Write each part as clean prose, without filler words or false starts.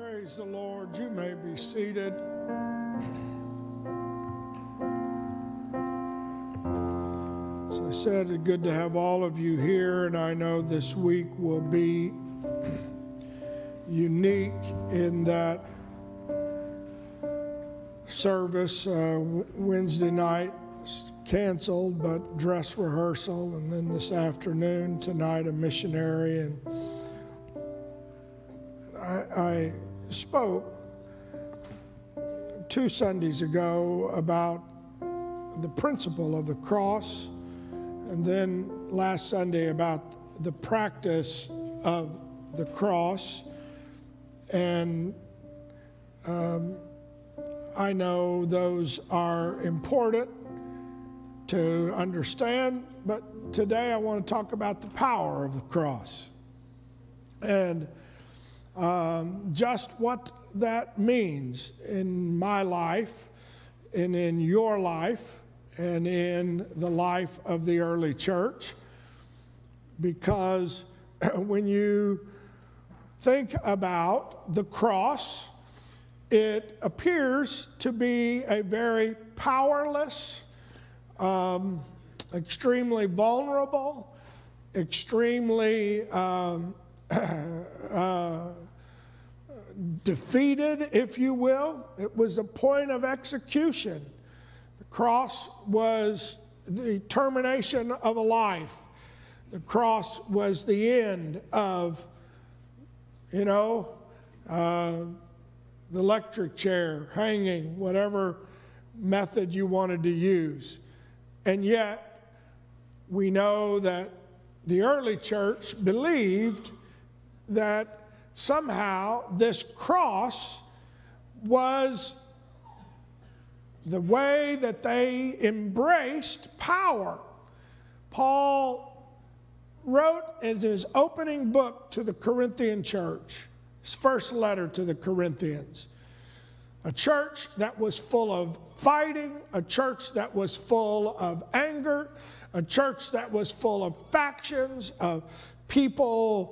Praise the Lord. You may be seated. As I said, it's good to have all of you here, and I know this week will be unique in that service. Wednesday night canceled, but dress rehearsal, and then this afternoon, tonight, a missionary. And I spoke 2 Sundays ago about the principle of the cross, and then last Sunday about the practice of the cross. And I know those are important to understand, but today I want to talk about the power of the cross and just what that means in my life and in your life and in the life of the early church. Because when you think about the cross, it appears to be a very powerless, extremely vulnerable, extremely defeated, if you will. It was a point of execution. The cross was the termination of a life. The cross was the end of, the electric chair, hanging, whatever method you wanted to use. And yet, we know that the early church believed that somehow this cross was the way that they embraced power. Paul wrote in his opening book to the Corinthian church, his first letter to the Corinthians, a church that was full of fighting, a church that was full of anger, a church that was full of factions, of people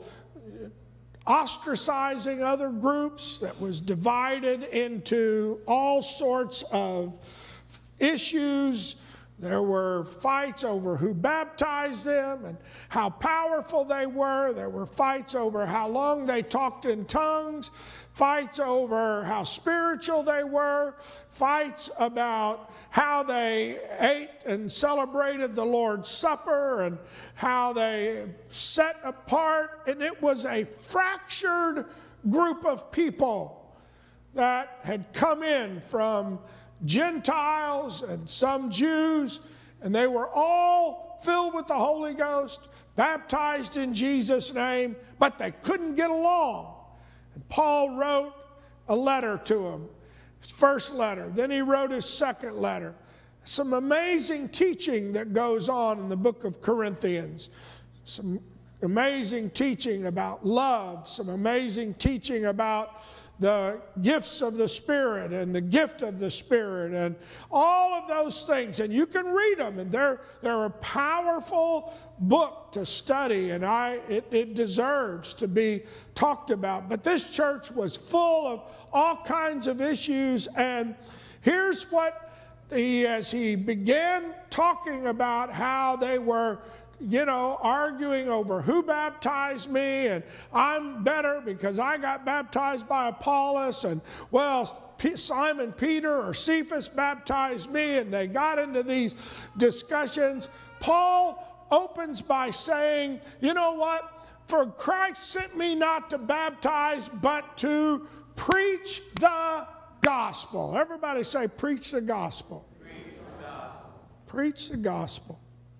ostracizing other groups, that was divided into all sorts of issues. There were fights over who baptized them and how powerful they were. There were fights over how long they talked in tongues, fights over how spiritual they were, fights about how they ate and celebrated the Lord's Supper and how they set apart. And it was a fractured group of people that had come in from Gentiles and some Jews, and they were all filled with the Holy Ghost, baptized in Jesus' name, but they couldn't get along. And Paul wrote a letter to them, his first letter. Then he wrote his second letter. Some amazing teaching that goes on in the book of Corinthians. Some amazing teaching about love, some amazing teaching about the gifts of the Spirit and the gift of the Spirit and all of those things. And you can read them, and they're a powerful book to study, and it deserves to be talked about. But this church was full of all kinds of issues, and here's what as he began talking about how they were arguing over who baptized me, and I'm better because I got baptized by Apollos, and Simon Peter or Cephas baptized me, and they got into these discussions. Paul opens by saying, you know what? For Christ sent me not to baptize, but to preach the gospel. Everybody say, preach the gospel. Preach the gospel. Preach the gospel.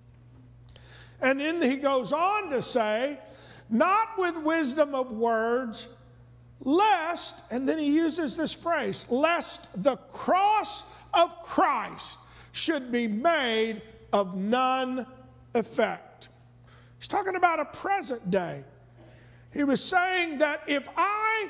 And then he goes on to say, not with wisdom of words, lest, and then he uses this phrase, lest the cross of Christ should be made of none effect. He's talking about a present day. He was saying that if I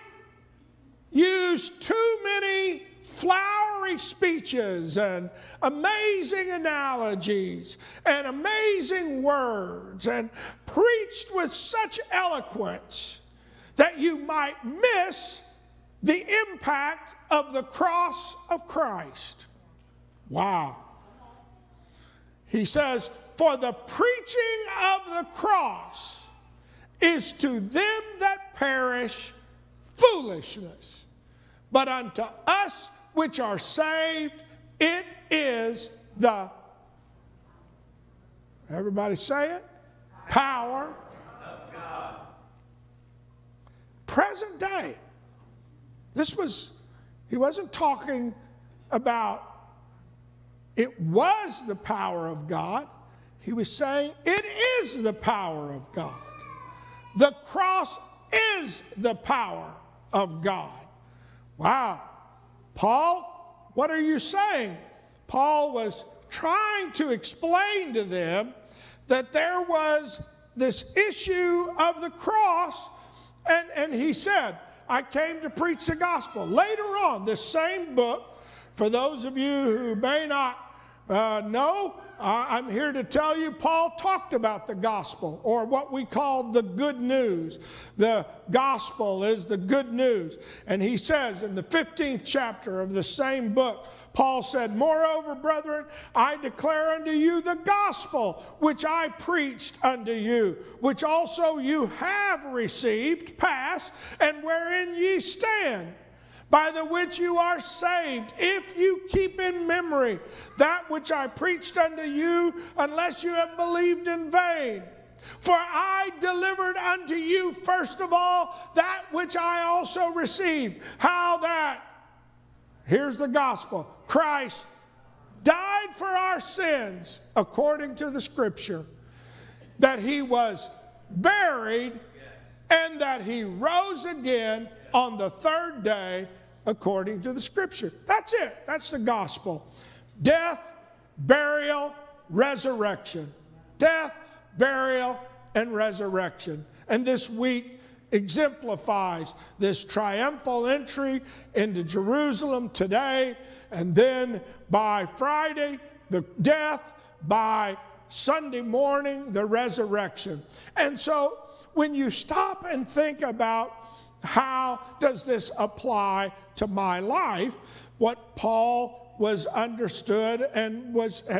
use too many flowery speeches and amazing analogies and amazing words and preached with such eloquence that you might miss the impact of the cross of Christ. Wow. He says, for the preaching of the cross is to them that perish foolishness, but unto us which are saved, it is the, everybody say it, power of God. Present day. He wasn't talking about it was the power of God. He was saying it is the power of God. The cross is the power of God. Wow. Paul, what are you saying? Paul was trying to explain to them that there was this issue of the cross, and he said, I came to preach the gospel. Later on, this same book, for those of you who may not know, I'm here to tell you Paul talked about the gospel, or what we call the good news. The gospel is the good news. And he says in the 15th chapter of the same book, Paul said, moreover, brethren, I declare unto you the gospel which I preached unto you, which also you have received, past, and wherein ye stand, by the which you are saved, if you keep in memory that which I preached unto you, unless you have believed in vain. For I delivered unto you first of all that which I also received, how that, here's the gospel, Christ died for our sins according to the Scripture, that he was buried, and that he rose again on the third day according to the Scripture. That's it. That's the gospel. Death, burial, resurrection. Death, burial, and resurrection. And this week exemplifies this triumphal entry into Jerusalem today, and then by Friday, the death, by Sunday morning, the resurrection. And so when you stop and think about how does this apply to my life, what Paul was understood and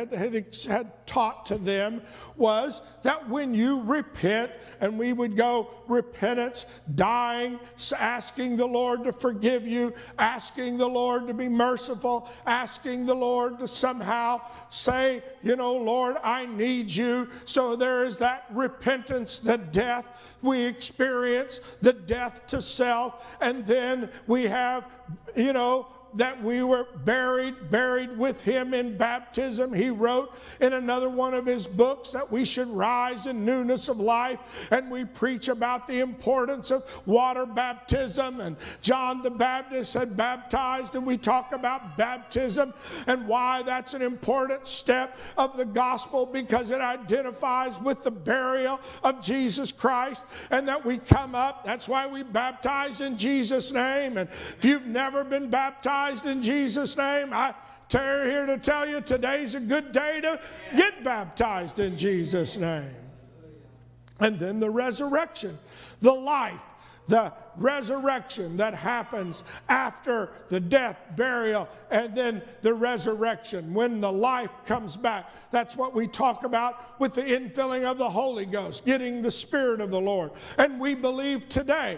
had taught to them was that when you repent, and we would go repentance, dying, asking the Lord to forgive you, asking the Lord to be merciful, asking the Lord to somehow say, you know, Lord, I need you. So there is that repentance, the death we experience, the death to self, and then we have, you know, that we were buried with him in baptism. He wrote in another one of his books that we should rise in newness of life, and we preach about the importance of water baptism, and John the Baptist had baptized, and we talk about baptism and why that's an important step of the gospel, because it identifies with the burial of Jesus Christ, and that we come up. That's why we baptize in Jesus' name. And if you've never been baptized in Jesus' name, I'm here to tell you today's a good day to get baptized in Jesus' name. And then the resurrection, the life, the resurrection that happens after the death, burial, and then the resurrection when the life comes back. That's what we talk about with the infilling of the Holy Ghost, getting the Spirit of the Lord. And we believe today,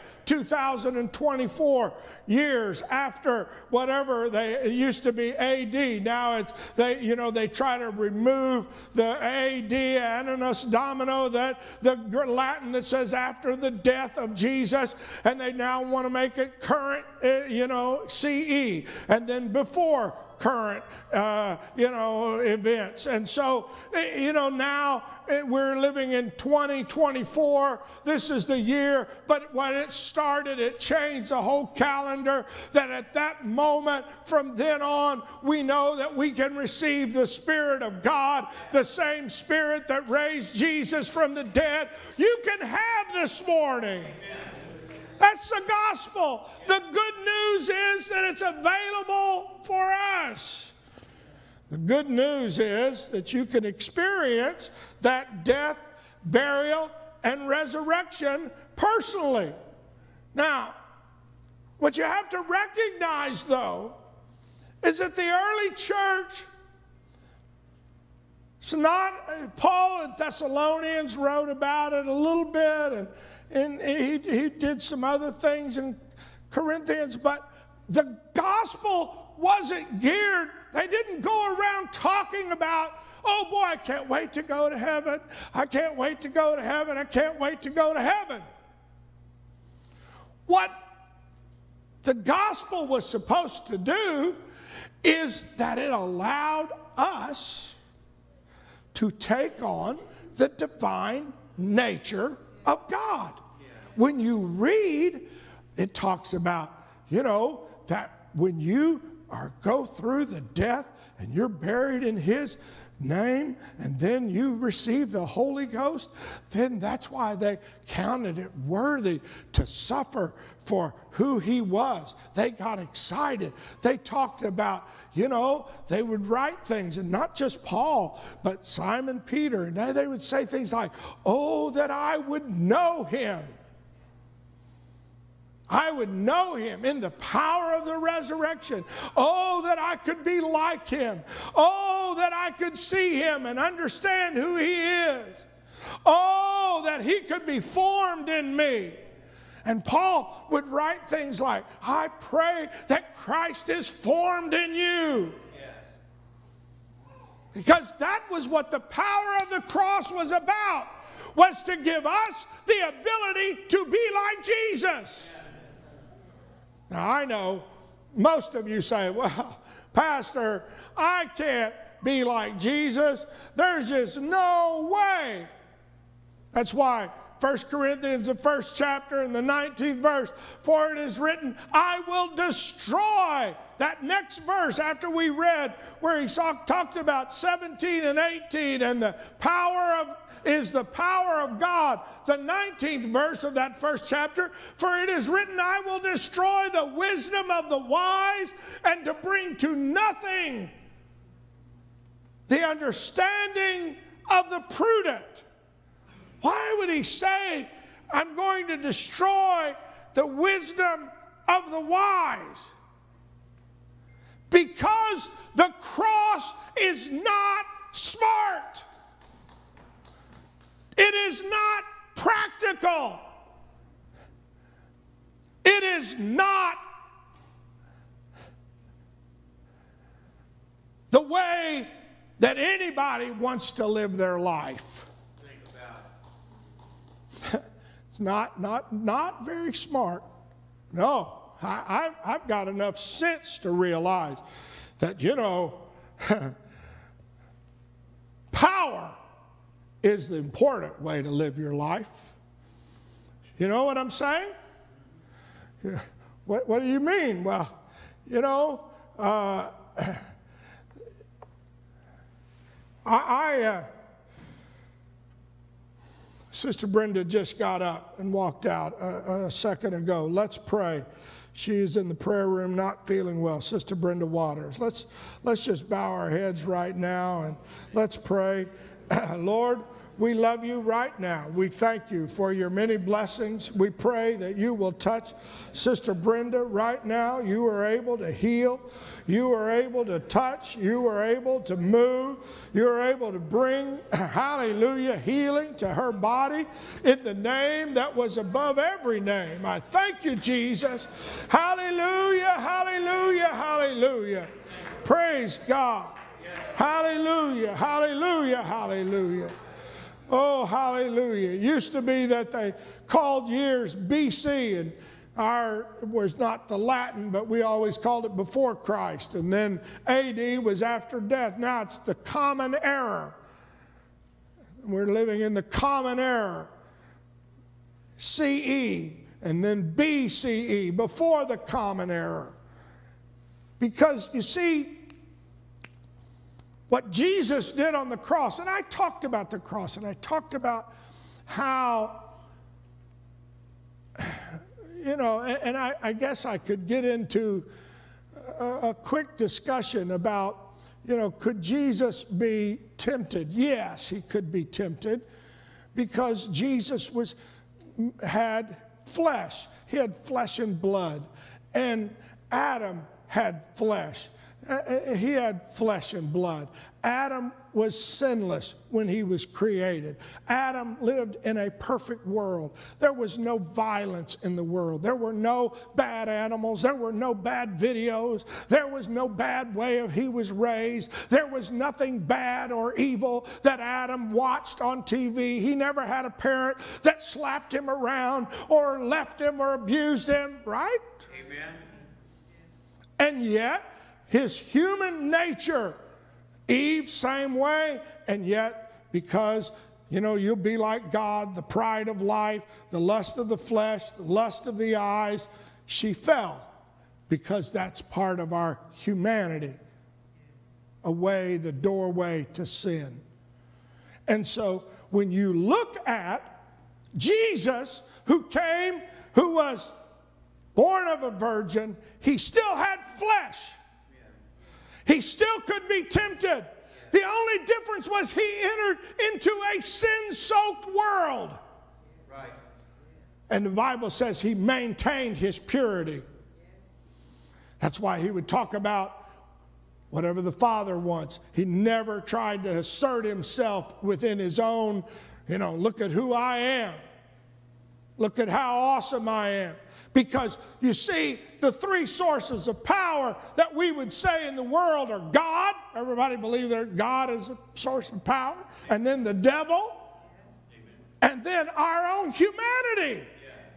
2024 years after whatever it used to be AD, now it's they try to remove the AD, Annus Domino, that the Latin that says after the death of Jesus, and they now want to make it current, CE, and then before current, events. And so, now we're living in 2024. This is the year, but when it started, it changed the whole calendar, that at that moment, from then on, we know that we can receive the Spirit of God, the same Spirit that raised Jesus from the dead. You can have this morning. That's the gospel. The good news is that it's available for us. The good news is that you can experience that death, burial, and resurrection personally. Now, What you have to recognize, though, is that the early church, it's not, Paul in Thessalonians wrote about it a little bit, and he did some other things in Corinthians, but the gospel wasn't geared. They didn't go around talking about, oh boy, I can't wait to go to heaven. I can't wait to go to heaven. I can't wait to go to heaven. What the gospel was supposed to do is that it allowed us to take on the divine nature of God. When you read, it talks about, that when you go through the death and you're buried in His name, and then you receive the Holy Ghost, then that's why they counted it worthy to suffer for who He was. They got excited. They talked about, they would write things, and not just Paul, but Simon Peter, and they would say things like, oh, that I would know Him. I would know Him in the power of the resurrection. Oh, that I could be like Him. Oh, that I could see Him and understand who He is. Oh, that He could be formed in me. And Paul would write things like, I pray that Christ is formed in you. Yes. Because that was what the power of the cross was about, was to give us the ability to be like Jesus. Now, I know most of you say, well, Pastor, I can't be like Jesus. There's just no way. That's why 1 Corinthians, the 1st chapter and the 19th verse, for it is written, I will destroy. That next verse after we read where he talked about 17 and 18 and the power of is the power of God. The 19th verse of that 1st chapter, for it is written, I will destroy the wisdom of the wise and to bring to nothing the understanding of the prudent. Why would he say, I'm going to destroy the wisdom of the wise? Because the cross is not smart. It is not practical. It is not the way that anybody wants to live their life. It's not very smart. No, I've got enough sense to realize that, power is the important way to live your life. You know what I'm saying? What do you mean? Well, Sister Brenda just got up and walked out a second ago. Let's pray. She is in the prayer room not feeling well. Sister Brenda Waters. Let's just bow our heads right now and let's pray. Lord, we love you right now. We thank you for your many blessings. We pray that you will touch Sister Brenda right now. You are able to heal. You are able to touch. You are able to move. You are able to bring, hallelujah, healing to her body in the name that was above every name. I thank you, Jesus. Hallelujah, hallelujah, hallelujah. Praise God. Hallelujah, hallelujah, hallelujah. Oh, hallelujah. It used to be that they called years BC, and our was not the Latin, but we always called it before Christ. And then AD was after death. Now it's the common era. We're living in the common era. CE, and then BCE, before the common era. Because, you see, what Jesus did on the cross, and I talked about the cross, and I talked about how, and I guess I could get into a quick discussion about, could Jesus be tempted? Yes, he could be tempted because Jesus had flesh. He had flesh and blood. And Adam had flesh. He had flesh and blood. Adam was sinless when he was created. Adam lived in a perfect world. There was no violence in the world. There were no bad animals. There were no bad videos. There was no bad way of he was raised. There was nothing bad or evil that Adam watched on TV. He never had a parent that slapped him around or left him or abused him, right? Amen. And yet, his human nature, Eve, same way, and yet because, you'll be like God, the pride of life, the lust of the flesh, the lust of the eyes, she fell because that's part of our humanity, the doorway to sin. And so when you look at Jesus, who came, who was born of a virgin, he still had flesh. He still could be tempted. The only difference was he entered into a sin-soaked world. Right. And the Bible says he maintained his purity. That's why he would talk about whatever the Father wants. He never tried to assert himself within his own, look at who I am. Look at how awesome I am. Because you see, the three sources of power that we would say in the world are God. Everybody believe that God is a source of power. And then the devil. And then our own humanity.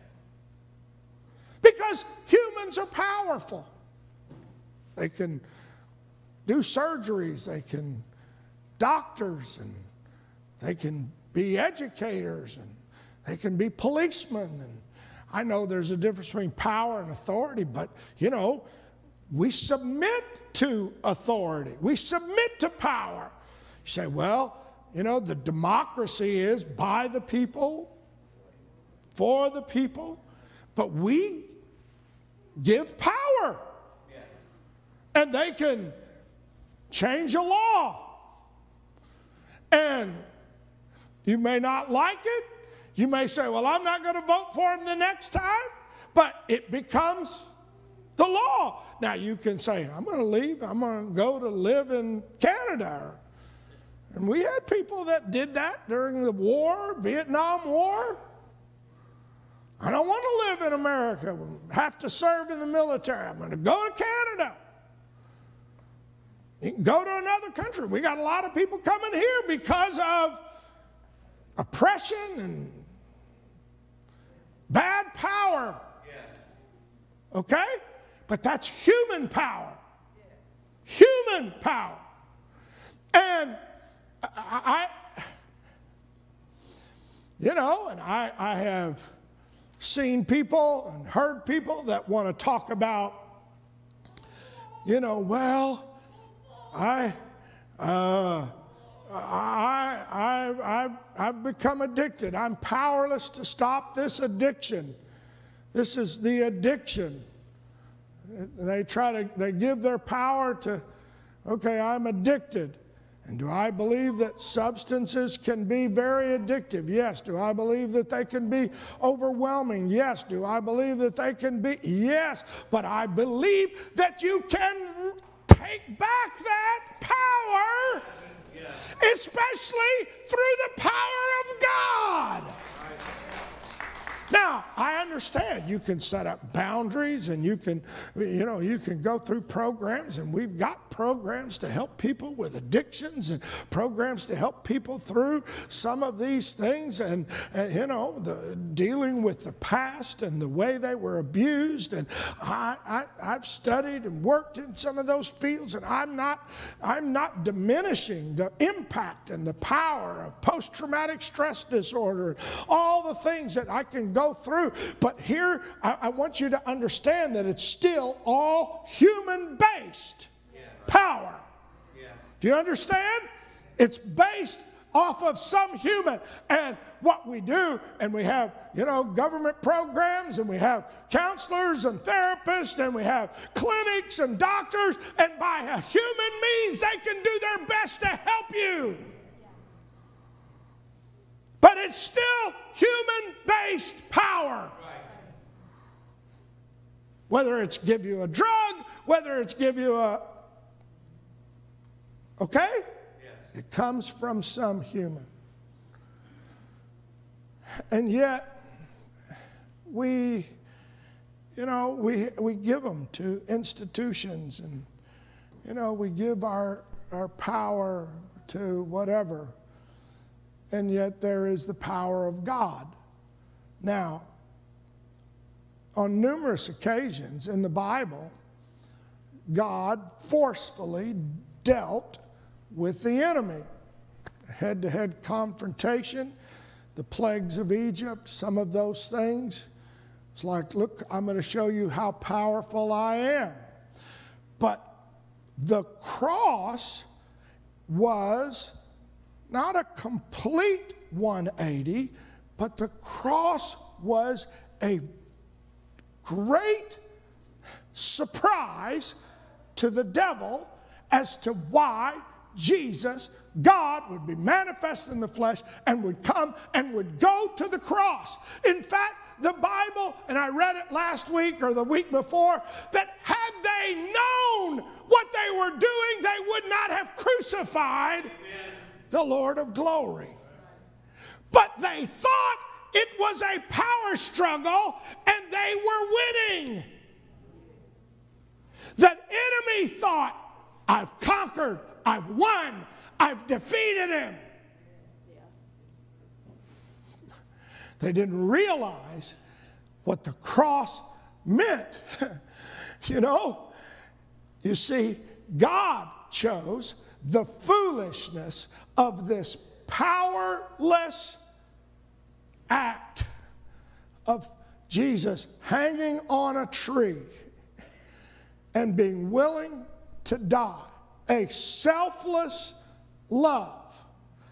Because humans are powerful. They can do surgeries. They can doctors. And they can be educators. And they can be policemen. And I know there's a difference between power and authority, but, we submit to authority. We submit to power. You say, well, the democracy is by the people, for the people, but we give power. And they can change a law. And you may not like it. You may say, well, I'm not going to vote for him the next time, but it becomes the law. Now, you can say, I'm going to leave. I'm going to go to live in Canada. And we had people that did that during the war, Vietnam War. I don't want to live in America. Have to serve in the military. I'm going to go to Canada. You can go to another country. We got a lot of people coming here because of oppression and bad power. Okay? But that's human power. Human power. And I have seen people and heard people that want to talk about, I've become addicted. I'm powerless to stop this addiction. This is the addiction. They give their power to, okay, I'm addicted. And do I believe that substances can be very addictive? Yes. Do I believe that they can be overwhelming? Yes. Do I believe that they can be? Yes. But I believe that you can take back that power, especially through the power of God. Now, I understand you can set up boundaries and you can go through programs, and we've got programs to help people with addictions and programs to help people through some of these things and dealing with the past and the way they were abused. And I've studied and worked in some of those fields, and I'm not diminishing the impact and the power of post-traumatic stress disorder, all the things that I can go through. But here, I want you to understand that it's still all human-based power. Do you understand? It's based off of some human. And what we do, and we have, government programs, and we have counselors and therapists, and we have clinics and doctors, and by a human means, they can do their best to help you. But it's still human-based power. Whether it's give you a drug, whether it's give you a, okay? Yes. It comes from some human. And yet, we give them to institutions, and, we give our power to whatever. And yet there is the power of God. Now, on numerous occasions in the Bible, God forcefully dealt with the enemy. Head-to-head confrontation, the plagues of Egypt, some of those things. It's like, look, I'm going to show you how powerful I am. But the cross was not a complete 180, but the cross was a great surprise to the devil as to why Jesus, God, would be manifest in the flesh and would come and would go to the cross. In fact, the Bible, and I read it last week or the week before, that had they known what they were doing, they would not have crucified the Lord of glory. But they thought it was a power struggle and they were winning. The enemy thought, I've conquered, I've won, I've defeated him. They didn't realize what the cross meant. You see, God chose the foolishness of this powerless act of Jesus hanging on a tree and being willing to die. A selfless love.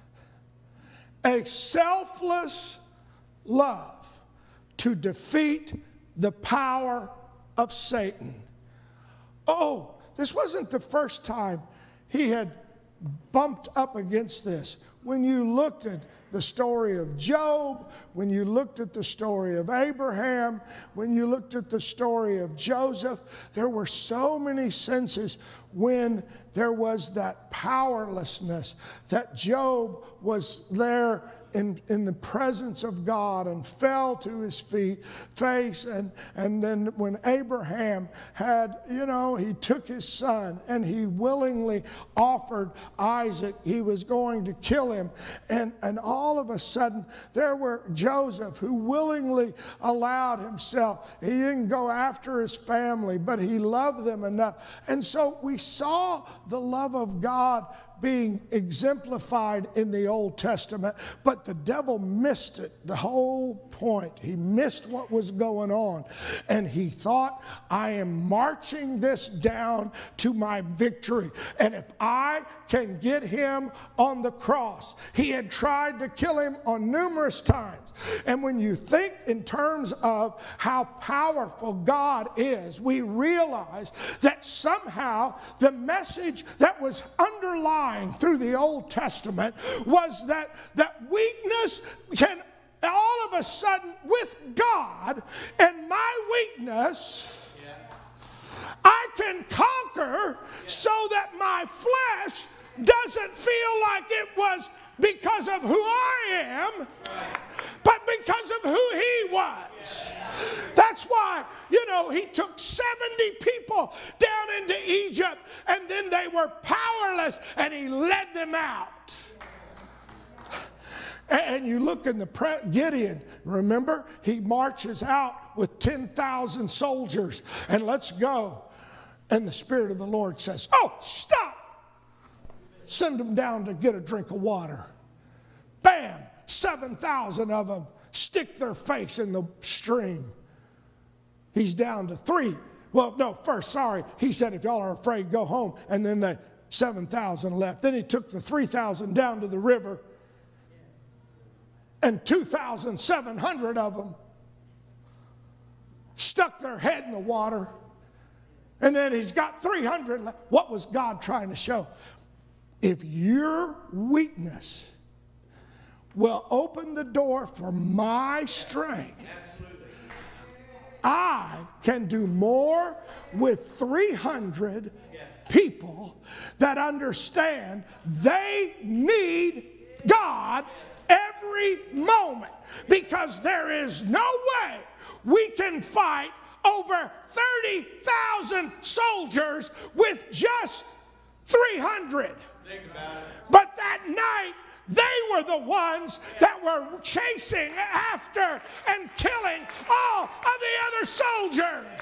A selfless love to defeat the power of Satan. Oh, this wasn't the first time he had bumped up against this. When you looked at the story of Job, when you looked at the story of Abraham, when you looked at the story of Joseph, there were so many senses when there was that powerlessness, that Job was there in the presence of God and fell to his face. And then when Abraham had, he took his son and he willingly offered Isaac. He was going to kill him. And all of a sudden, there were Joseph who willingly allowed himself. He didn't go after his family, but he loved them enough. And so we saw the love of God being exemplified in the Old Testament, but the devil missed it, the whole point. He missed what was going on, and he thought, I am marching this down to my victory, and if I can get him on the cross. He had tried to kill him on numerous times, and when you think in terms of how powerful God is, we realize that somehow the message that was underlying through the Old Testament was that weakness can all of a sudden, with God and my weakness, I can conquer so that my flesh doesn't feel like it was because of who I am, but because of who he was. That's why, he took 70 people down into Egypt, and then they were powerless, and he led them out. And you look in the Gideon, remember? He marches out with 10,000 soldiers, and let's go. And the Spirit of the Lord says, oh, stop. Send them down to get a drink of water. Bam, 7,000 of them stick their face in the stream. He's down to 3. Well, no, first, sorry. He said, if y'all are afraid, go home. And then the 7,000 left. Then he took the 3,000 down to the river. And 2,700 of them stuck their head in the water. And then he's got 300 left. What was God trying to show? If your weakness will open the door for my strength, I can do more with 300 people that understand they need God every moment, because there is no way we can fight over 30,000 soldiers with just 300. But that night, they were the ones that were chasing after and killing all of the other soldiers.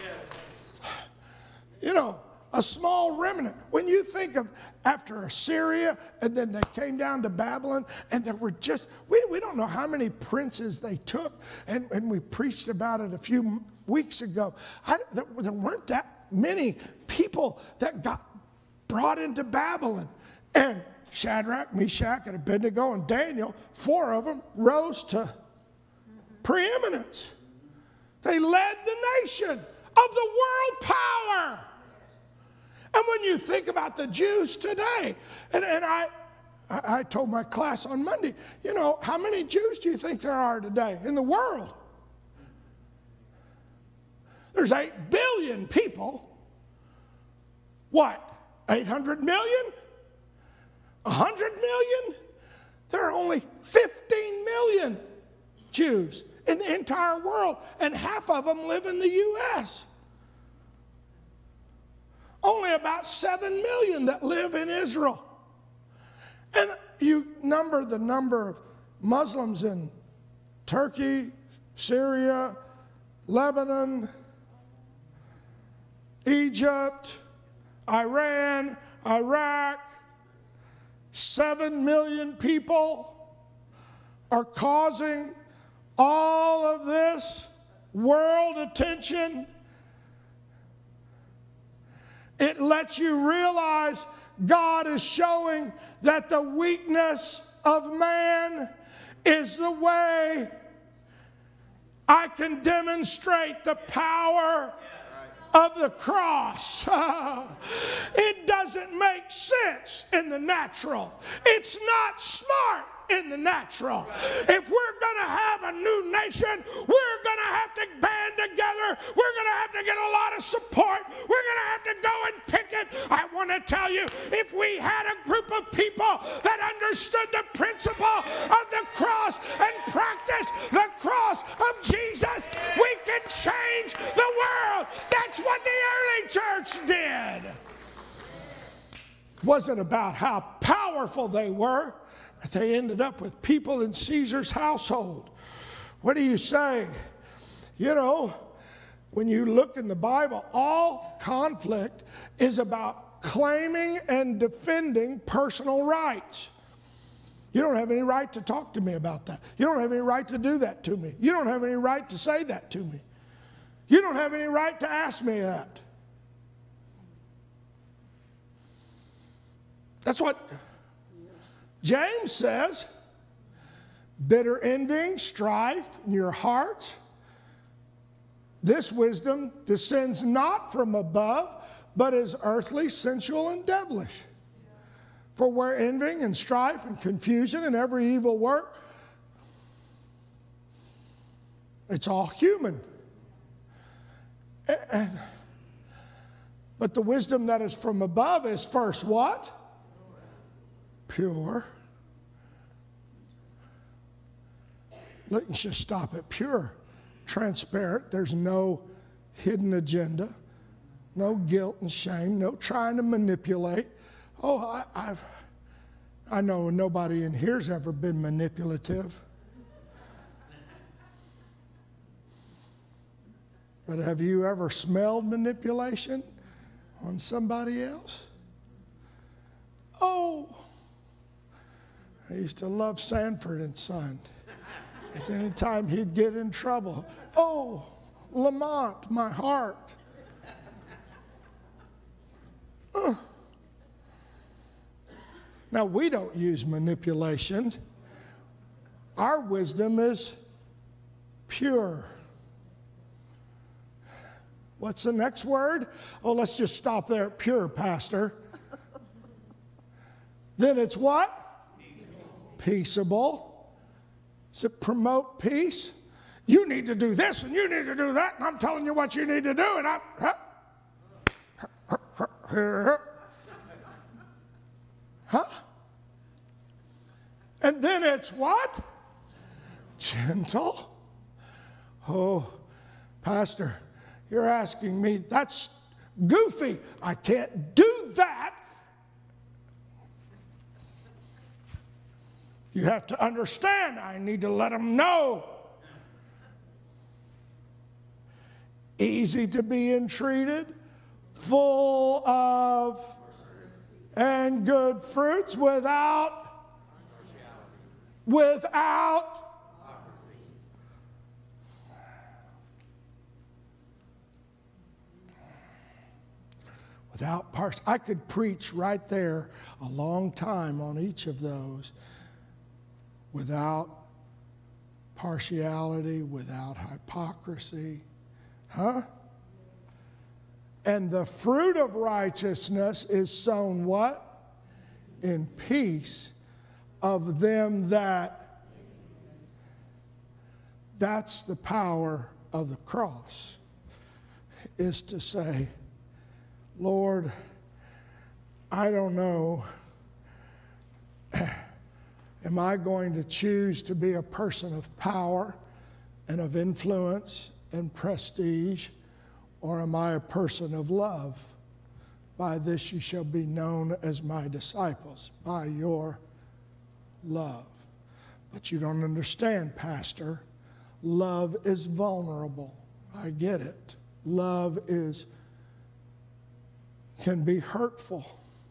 You know, a small remnant. When you think of after Assyria, and then they came down to Babylon, and there were just, we don't know how many princes they took, and we preached about it a few weeks ago. There weren't that many people that got brought into Babylon. And Shadrach, Meshach, and Abednego, and Daniel, 4 of them rose to preeminence. They led the nation of the world power. And when you think about the Jews today, and I told my class on Monday, you know, how many Jews do you think there are today in the world? There's 8 billion people. What? 800 million? 100 million? There are only 15 million Jews in the entire world, and half of them live in the U.S. Only about 7 million that live in Israel. And you number the number of Muslims in Turkey, Syria, Lebanon, Egypt, Iran, Iraq. 7 million people are causing all of this world attention. It lets you realize God is showing that the weakness of man is the way I can demonstrate the power of the cross. It doesn't make sense in the natural. It's not smart in the natural. If we're going to have a new nation, we're going to have to band together. We're going to have to get a lot of support. We're going to have to go and picket. I want to tell you, if we had a group of people that understood the principle of the cross and practiced the cross of Jesus, we can change the world. That's what the early church did. It wasn't about how powerful they were. They ended up with people in Caesar's household. What do you say? You know, when you look in the Bible, all conflict is about claiming and defending personal rights. You don't have any right to talk to me about that. You don't have any right to do that to me. You don't have any right to say that to me. You don't have any right to ask me that. That's what James says. Bitter envying, strife in your hearts. This wisdom descends not from above, but is earthly, sensual, and devilish. For where envying and strife and confusion and every evil work, it's all human. But the wisdom that is from above is first what? Pure. Let's just stop at pure. Transparent. There's no hidden agenda. No guilt and shame. No trying to manipulate. Oh, I know nobody in here's ever been manipulative. But have you ever smelled manipulation on somebody else? Oh, I used to love Sanford and Son. Anytime he'd get in trouble, oh, Lamont, my heart. Now, we don't use manipulation. Our wisdom is pure. What's the next word? Oh, let's just stop there at pure, Pastor. Then it's what? Peaceable. Does it promote peace? you need to do this and you need to do that, and I'm telling you what you need to do, and huh? And then it's what? Gentle. Oh, Pastor, you're asking me, that's goofy. I can't do that. You have to understand, I need to let them know. Easy to be entreated, full of and good fruits, without partiality. I could preach right there a long time on each of those. Without partiality, without hypocrisy. Huh? And the fruit of righteousness is sown what? In peace of them that. That's the power of the cross, is to say, Lord, I don't know, am I going to choose to be a person of power and of influence and prestige, or am I a person of love? By this you shall be known as my disciples, by your love. But you don't understand, Pastor. Love is vulnerable. I get it. Love can be hurtful.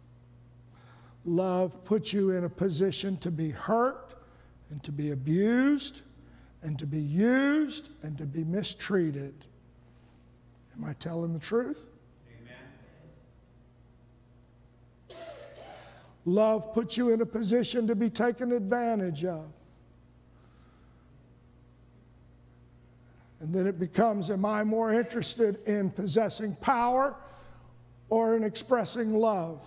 Love puts you in a position to be hurt and to be abused and to be used and to be mistreated. Am I telling the truth? Amen. Love puts you in a position to be taken advantage of. And then it becomes, am I more interested in possessing power or in expressing love?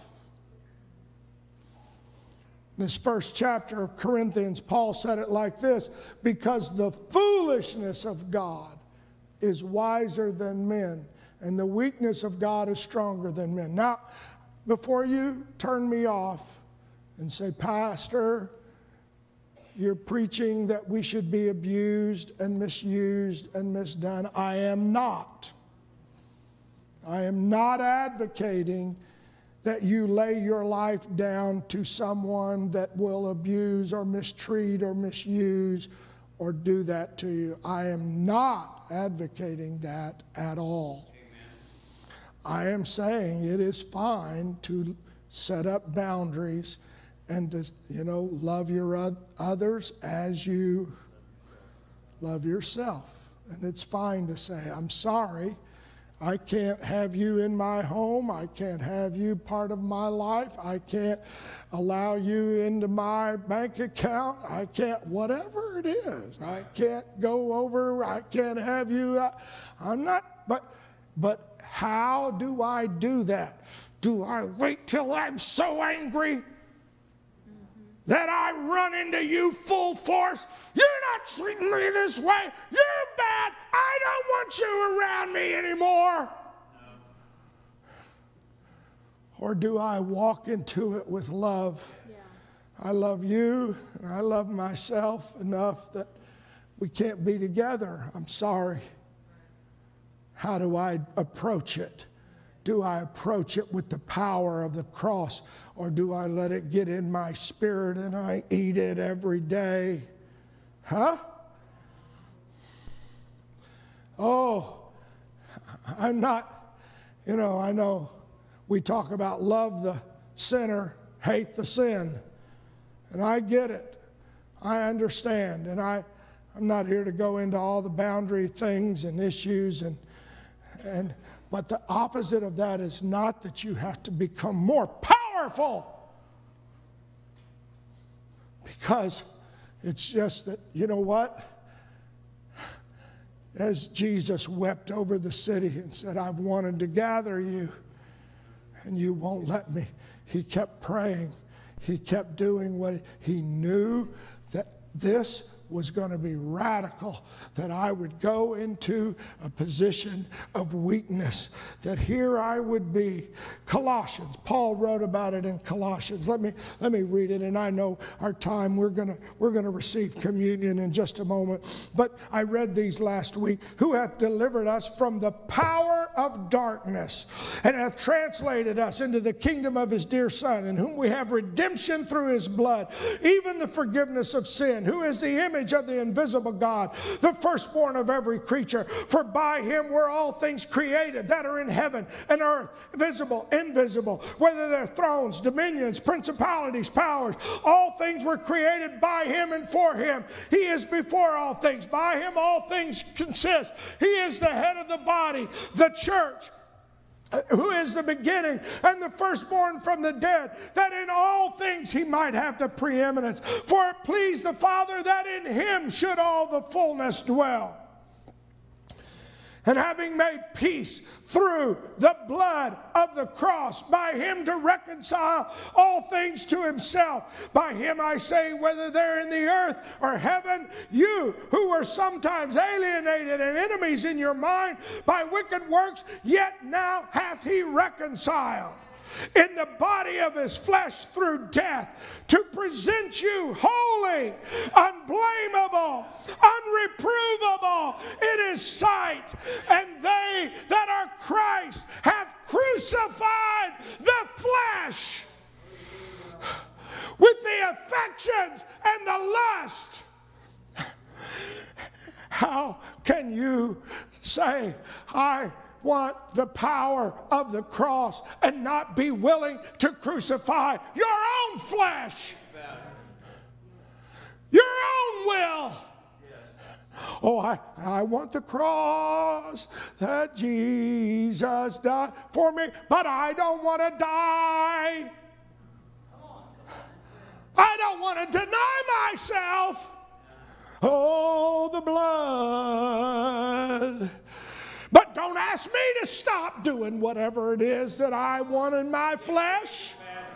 In this first chapter of Corinthians, Paul said it like this: because the foolishness of God is wiser than men, and the weakness of God is stronger than men. Now, before you turn me off and say, Pastor, you're preaching that we should be abused and misused and misdone, I am not. I am not advocating that you lay your life down to someone that will abuse or mistreat or misuse or do that to you. I am not advocating that at all. Amen. I am saying it is fine to set up boundaries and to, love your others as you love yourself. And it's fine to say, I'm sorry, I can't have you in my home. I can't have you part of my life. I can't allow you into my bank account. I can't, whatever it is. I can't go over. I can't have you. I'm not, but how do I do that? Do I wait till I'm so angry that I run into you full force? You're not treating me this way. You're bad. I don't want you around me anymore. No. Or do I walk into it with love? Yeah. I love you and I love myself enough that we can't be together. I'm sorry. How do I approach it? Do I approach it with the power of the cross, or do I let it get in my spirit and I eat it every day? Huh? Oh, I'm not, I know we talk about love the sinner, hate the sin. And I get it. I understand. And I'm not here to go into all the boundary things and issues but the opposite of that is not that you have to become more powerful. Because it's just that, you know what? As Jesus wept over the city and said, I've wanted to gather you, and you won't let me. He kept praying. He kept doing what he knew that this was going to be radical, that I would go into a position of weakness, that here I would be. Colossians, Paul wrote about it in Colossians. Let me read it, and I know our time, we're going to receive communion in just a moment. But I read these last week. Who hath delivered us from the power of darkness, and hath translated us into the kingdom of his dear Son, in whom we have redemption through his blood, even the forgiveness of sin, who is the image of the invisible God, the firstborn of every creature. For by him were all things created that are in heaven and earth, visible, invisible, whether they're thrones, dominions, principalities, powers. All things were created by him and for him. He is before all things. By him all things consist. He is the head of the body, the church, who is the beginning and the firstborn from the dead, that in all things he might have the preeminence. For it pleased the Father that in him should all the fullness dwell. And having made peace through the blood of the cross, by him to reconcile all things to himself. By him I say, whether they're in the earth or heaven, you who were sometimes alienated and enemies in your mind by wicked works, yet now hath he reconciled in the body of his flesh through death, to present you holy, unblameable, unreprovable in his sight. And they that are Christ have crucified the flesh with the affections and the lust. How can you say, I want the power of the cross, and not be willing to crucify your own flesh, your own will? Oh, I want the cross that Jesus died for me, but I don't want to die. I don't want to deny myself. Oh, the blood. But don't ask me to stop doing whatever it is that I want in my flesh.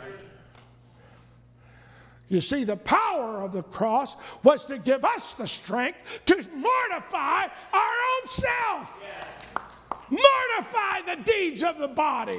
You see, the power of the cross was to give us the strength to mortify our own self. Mortify the deeds of the body.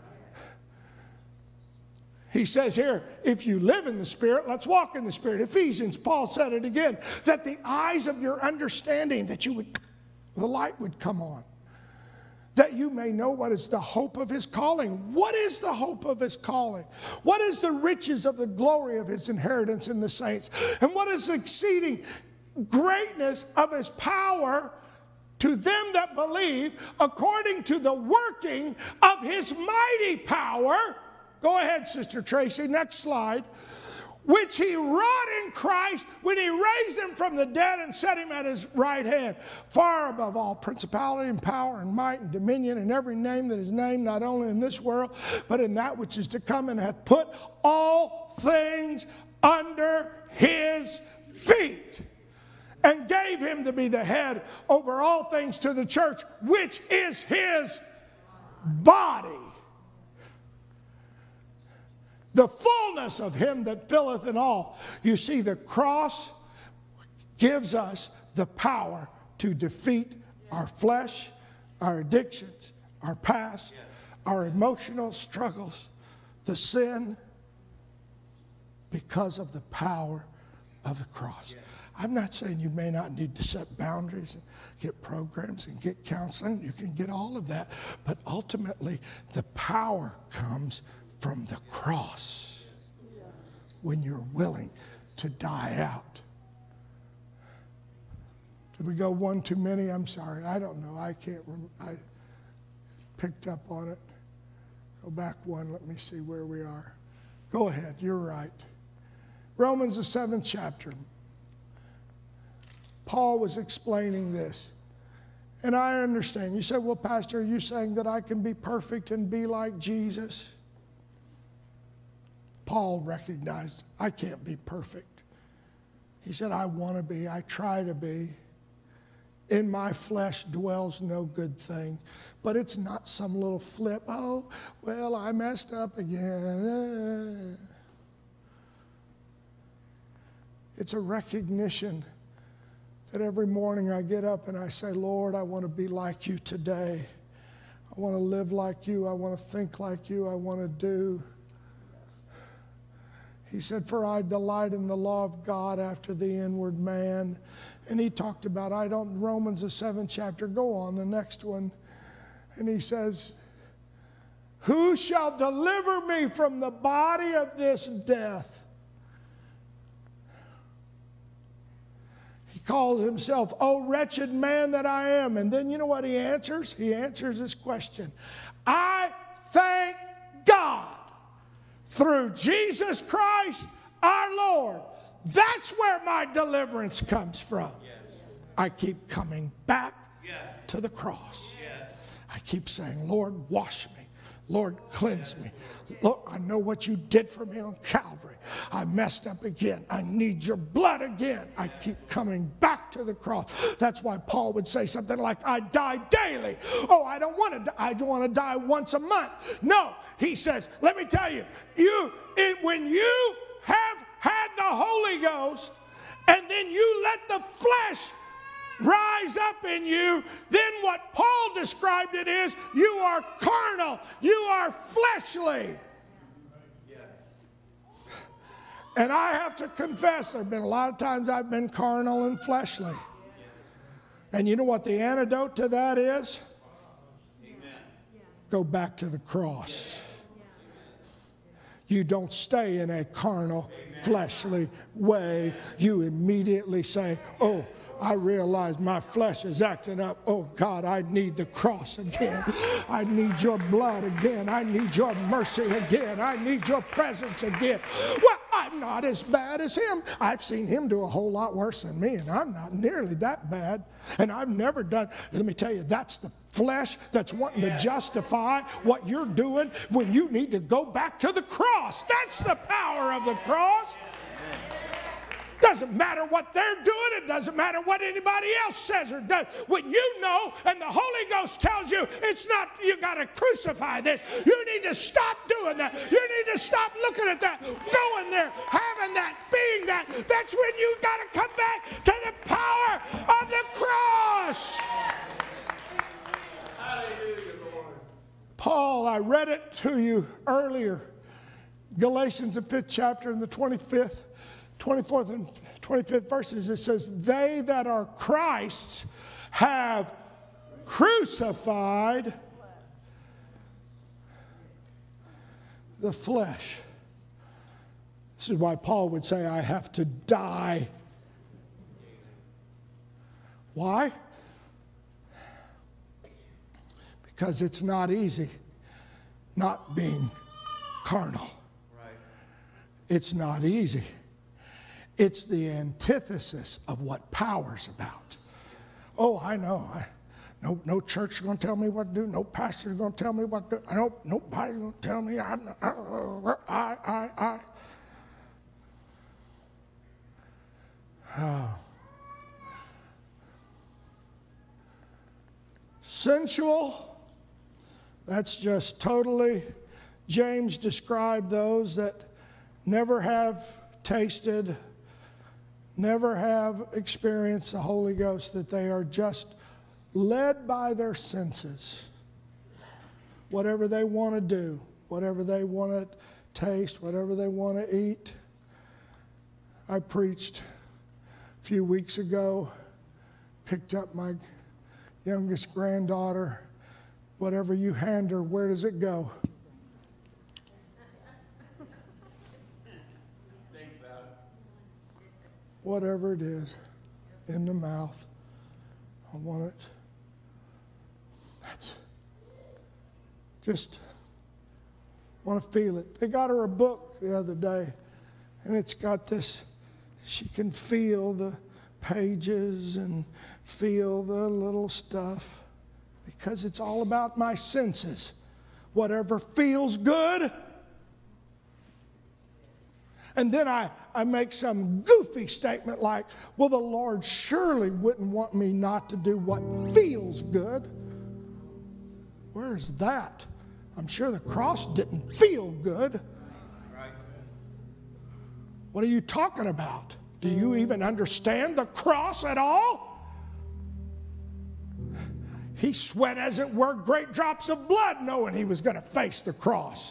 He says here, if you live in the Spirit, let's walk in the Spirit. Ephesians, Paul said it again, that the eyes of your understanding, that the light would come on, that you may know what is the hope of his calling. What is the hope of his calling? What is the riches of the glory of his inheritance in the saints? And what is the exceeding greatness of his power to them that believe, according to the working of his mighty power? Go ahead, Sister Tracy, next slide. Which he wrought in Christ when he raised him from the dead and set him at his right hand, far above all principality and power and might and dominion and every name that is named, not only in this world, but in that which is to come, and hath put all things under his feet, and gave him to be the head over all things to the church, which is his body, the fullness of him that filleth in all. You see, the cross gives us the power to defeat our flesh, our addictions, our past, our emotional struggles, the sin, because of the power of the cross. I'm not saying you may not need to set boundaries and get programs and get counseling. You can get all of that. But ultimately, the power comes from the cross when you're willing to die out. Did we go one too many? I'm sorry. I don't know. I can't remember. I picked up on it. Go back one. Let me see where we are. Go ahead. You're right. Romans, the 7th chapter. Paul was explaining this. And I understand. You said, well, Pastor, are you saying that I can be perfect and be like Jesus? Paul recognized, I can't be perfect. He said, I want to be. I try to be. In my flesh dwells no good thing. But it's not some little flip. Oh, well, I messed up again. It's a recognition that every morning I get up and I say, Lord, I want to be like you today. I want to live like you. I want to think like you. I want to do. He said, for I delight in the law of God after the inward man. And he talked about, Romans the 7th chapter, go on, the next one. And he says, who shall deliver me from the body of this death? He calls himself, oh wretched man that I am. And then you know what he answers? He answers this question. I thank God through Jesus Christ our Lord. That's where my deliverance comes from. Yes. I keep coming back to the cross. Yes. I keep saying, Lord, wash me. Lord, cleanse me. Lord, I know what you did for me on Calvary. I messed up again. I need your blood again. I keep coming back to the cross. That's why Paul would say something like, I die daily. Oh, I don't want to die. I don't want to die once a month. No, he says, let me tell you, when you have had the Holy Ghost and then you let the flesh rise up in you, then what Paul described it is, you are carnal, you are fleshly. And I have to confess, there have been a lot of times I've been carnal and fleshly. And you know what the antidote to that is? Go back to the cross. You don't stay in a carnal, fleshly way. You immediately say, oh, I realize my flesh is acting up. Oh, God, I need the cross again. I need your blood again. I need your mercy again. I need your presence again. Well, I'm not as bad as him. I've seen him do a whole lot worse than me, and I'm not nearly that bad. And I've never done, let me tell you, that's the flesh that's wanting to justify what you're doing when you need to go back to the cross. That's the power of the cross. Doesn't matter what they're doing. It doesn't matter what anybody else says or does. When you know and the Holy Ghost tells you it's not, you got to crucify this. You need to stop doing that. You need to stop looking at that, going there, having that, being that. That's when you got to come back to the power of the cross. Paul, I read it to you earlier. Galatians, the 5th chapter and the 24th and 25th verses, it says, they that are Christ's have crucified the flesh. This is why Paul would say, I have to die. Why? Because it's not easy not being carnal. Right. It's not easy. It's the antithesis of what power's about. Oh, I know. No church is going to tell me what to do. No pastor is going to tell me what to do. Nobody's going to tell me. Sensual. That's just totally, James described those that never have tasted, never have experienced the Holy Ghost, that they are just led by their senses. Whatever they want to do, whatever they want to taste, whatever they want to eat. I preached a few weeks ago, picked up my youngest granddaughter. Whatever you hand her, where does it go? Whatever it is, in the mouth. I want it. That's just want to feel it. They got her a book the other day, and it's got this, she can feel the pages and feel the little stuff, because it's all about my senses. Whatever feels good. And then I make some goofy statement like, well, the Lord surely wouldn't want me not to do what feels good. Where's that? I'm sure the cross didn't feel good. Right. What are you talking about? Do you even understand the cross at all? He sweat, as it were, great drops of blood, knowing he was going to face the cross.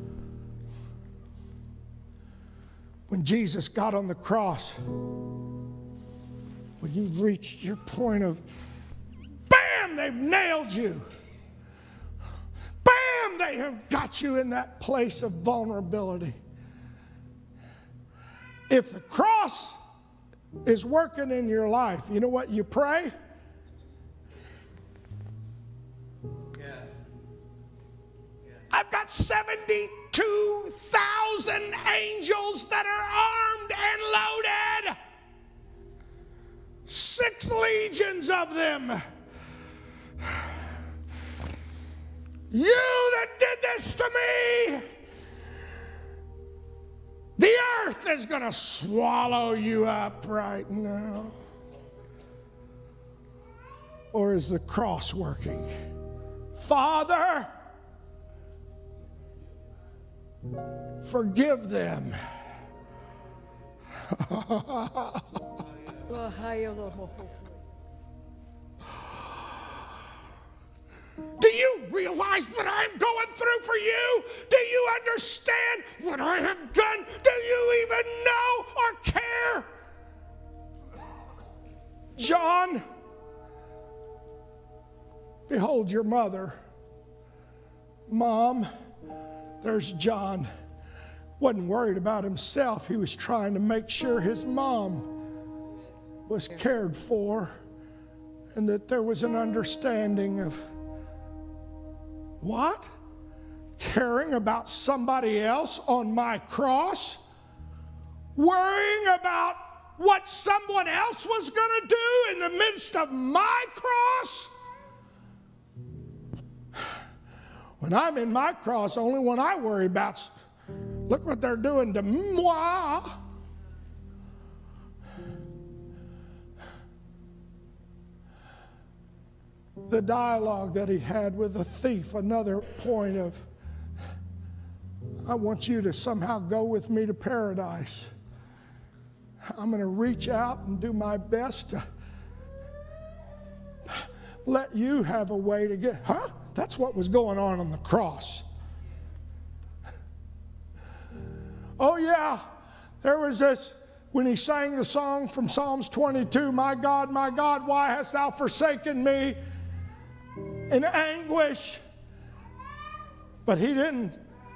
When Jesus got on the cross, when you reached your point of, bam, they've nailed you. Bam, they have got you in that place of vulnerability. If the cross is working in your life, you know what you pray? Yes. I've got 72,000 angels that are armed and loaded. 6 legions of them. You that did this to me, the earth is going to swallow you up right now. Or is the cross working? Father, forgive them. Do you realize what I'm going through for you? Do you understand what I have done? Do you even know or care? John, behold your mother. Mom, there's John. Wasn't worried about himself. He was trying to make sure his mom was cared for and that there was an understanding of what? Caring about somebody else on my cross? Worrying about what someone else was going to do in the midst of my cross? When I'm in my cross, only one I worry about's, look what they're doing to moi. The dialogue that he had with the thief, another point of, I want you to somehow go with me to paradise. I'm going to reach out and do my best to let you have a way to get, That's what was going on the cross. Oh yeah, there was this, when he sang the song from Psalms 22, my God, why hast thou forsaken me? In anguish. But he didn't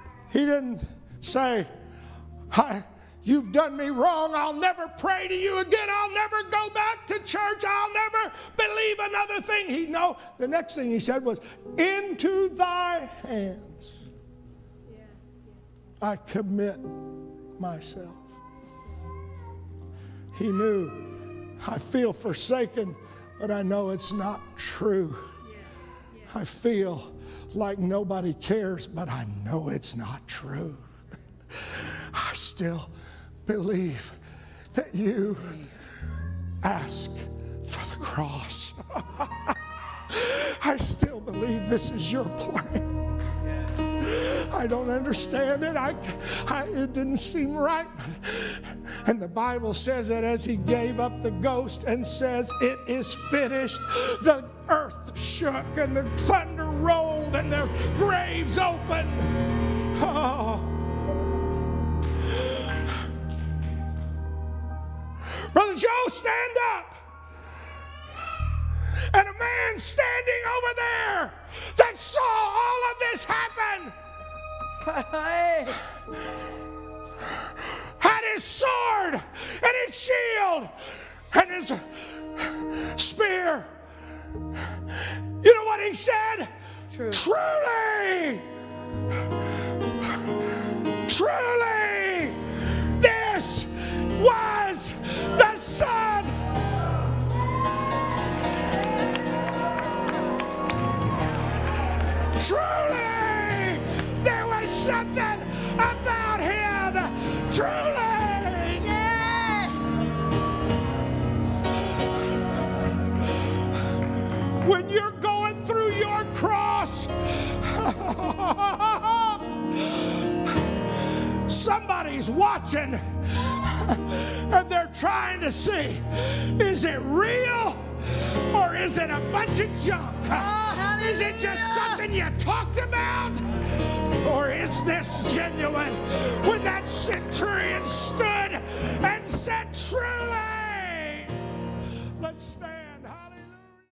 say, you've done me wrong. I'll never pray to you again. I'll never go back to church. I'll never believe another thing. The next thing he said was, into thy hands I commit myself. He knew, I feel forsaken, but I know it's not true. I feel like nobody cares, but I know it's not true. I still believe that you ask for the cross. I still believe this is your plan. I don't understand it. It didn't seem right. And the Bible says that as he gave up the ghost and says, it is finished, the earth shook and the thunder rolled and the graves opened. Oh. Brother Joe, stand up. And a man standing over there that saw all of this happen had his sword and his shield and his spear. You know what he said? True. Truly, this was the Son. Truly, there was something about him. Truly. Yeah. When you're going through your cross, somebody's watching. And they're trying to see, is it real or is it a bunch of junk? Is it just something you talked about? Or is this genuine?